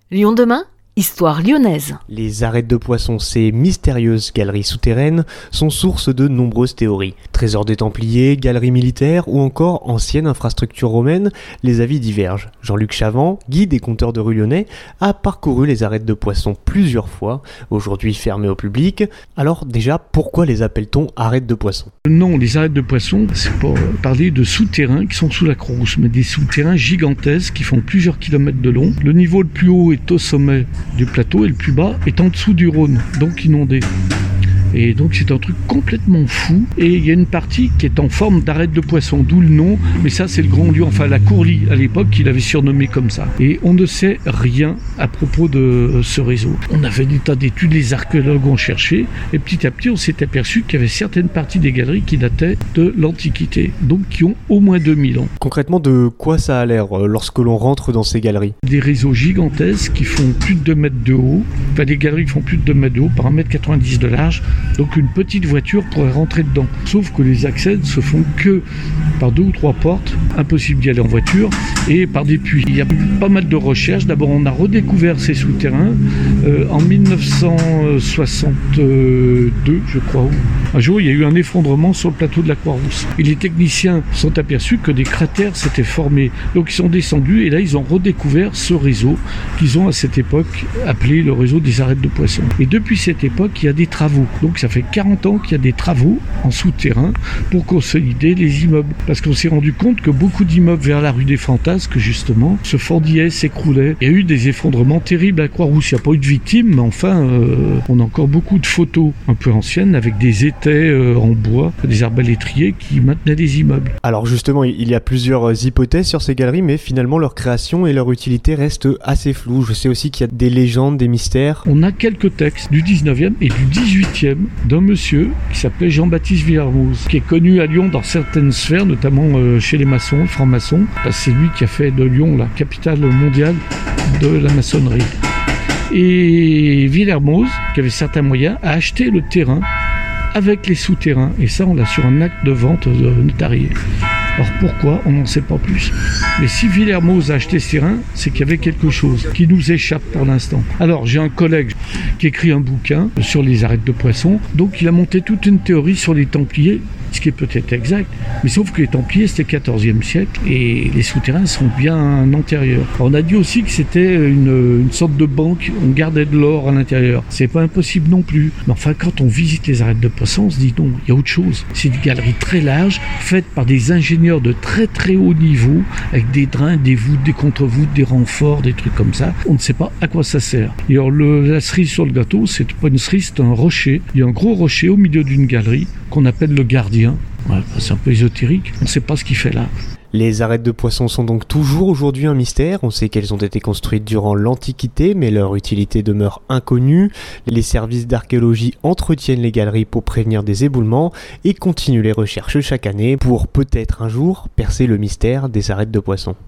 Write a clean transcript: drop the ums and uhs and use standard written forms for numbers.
Lyon demain, histoire lyonnaise. Les arêtes de poisson, ces mystérieuses galeries souterraines, sont source de nombreuses théories. Trésors des Templiers, galeries militaires ou encore ancienne infrastructure romaine, les avis divergent. Jean-Luc Chavant, guide et conteur de rue lyonnais, a parcouru les arêtes de poisson plusieurs fois, aujourd'hui fermées au public. Alors déjà, pourquoi les appelle-t-on arêtes de poisson ? Non, les arêtes de poisson, c'est pour parler de souterrains qui sont sous la Croix-Rousse, mais des souterrains gigantesques qui font plusieurs kilomètres de long. Le niveau le plus haut est au sommet du plateau et le plus bas est en dessous du Rhône, donc inondé. Et donc c'est un truc complètement fou. Et il y a une partie qui est en forme d'arête de poisson, d'où le nom. Mais ça c'est le Grand Lion, enfin la Courlie à l'époque qui l'avait surnommé comme ça. Et on ne sait rien à propos de ce réseau. On a fait des tas d'études, les archéologues ont cherché. Et petit à petit on s'est aperçu qu'il y avait certaines parties des galeries qui dataient de l'Antiquité. Donc qui ont au moins 2000 ans. Concrètement, de quoi ça a l'air lorsque l'on rentre dans ces galeries ? Des réseaux gigantesques qui font plus de 2 mètres de haut. Enfin des galeries qui font plus de 2 mètres de haut par 1,90 m de large. Donc une petite voiture pourrait rentrer dedans. Sauf que les accès ne se font que par 2 ou 3 portes, impossible d'y aller en voiture, et par des puits. Il y a pas mal de recherches. D'abord on a redécouvert ces souterrains en 1962, je crois. Un jour il y a eu un effondrement sur le plateau de la Croix-Rousse. Et les techniciens se sont aperçus que des cratères s'étaient formés. Donc ils sont descendus et là ils ont redécouvert ce réseau qu'ils ont à cette époque appelé le réseau des arêtes de poisson. Et depuis cette époque il y a des travaux. Donc ça fait 40 ans qu'il y a des travaux en souterrain pour consolider les immeubles. Parce qu'on s'est rendu compte que beaucoup d'immeubles vers la rue des Fantasques, justement, se fendillaient, s'écroulaient. Il y a eu des effondrements terribles à Croix-Rousse. Il n'y a pas eu de victimes, mais enfin, on a encore beaucoup de photos un peu anciennes avec des étais en bois, des arbalétriers qui maintenaient les immeubles. Alors justement, il y a plusieurs hypothèses sur ces galeries, mais finalement leur création et leur utilité restent assez floues. Je sais aussi qu'il y a des légendes, des mystères. On a quelques textes du 19e et du 18e d'un monsieur qui s'appelait Jean-Baptiste Villermoz, qui est connu à Lyon dans certaines sphères, notamment chez les maçons, francs-maçons. C'est lui qui a fait de Lyon la capitale mondiale de la maçonnerie. Et Villermoz, qui avait certains moyens, a acheté le terrain avec les souterrains. Et ça, on l'a sur un acte de vente notarié. Alors pourquoi, on n'en sait pas plus. Mais si Villermoz a acheté ce terrain, c'est qu'il y avait quelque chose qui nous échappe pour l'instant. Alors j'ai un collègue qui écrit un bouquin sur les arêtes de poisson, donc il a monté toute une théorie sur les Templiers, ce qui est peut-être exact, mais sauf que les Templiers c'était 14e siècle et les souterrains sont bien antérieurs. Alors, on a dit aussi que c'était une sorte de banque, on gardait de l'or à l'intérieur. C'est pas impossible non plus. Mais enfin, quand on visite les arêtes de poisson, on se dit non, il y a autre chose. C'est une galerie très large, faite par des ingénieurs de très très haut niveau, avec des drains, des voûtes, des contre-voûtes, des renforts, des trucs comme ça. On ne sait pas à quoi ça sert. Et alors la cerise sur le gâteau, c'est pas une cerise, c'est un rocher. Il y a un gros rocher au milieu d'une galerie qu'on appelle le gardien. Ouais, c'est un peu ésotérique, on ne sait pas ce qu'il fait là. Les arêtes de poisson sont donc toujours aujourd'hui un mystère. On sait qu'elles ont été construites durant l'Antiquité, mais leur utilité demeure inconnue. Les services d'archéologie entretiennent les galeries pour prévenir des éboulements et continuent les recherches chaque année pour peut-être un jour percer le mystère des arêtes de poisson.